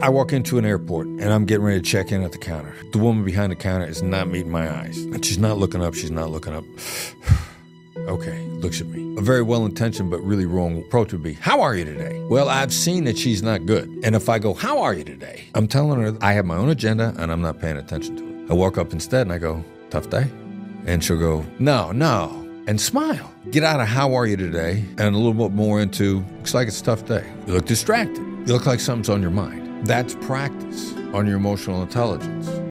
I walk into an airport and I'm getting ready to check in at the counter. The woman behind the counter is not meeting my eyes. And she's not looking up. She's not looking up. Okay, looks at me. A very well-intentioned but really wrong approach would be, how are you today? Well, I've seen that she's not good. And if I go, how are you today? I'm telling her I have my own agenda and I'm not paying attention to it. I walk up instead and I go, tough day? And she'll go, no, and smile. Get out of how are you today and a little bit more into, looks like it's a tough day. You look distracted. You look like something's on your mind. That's practice on your emotional intelligence.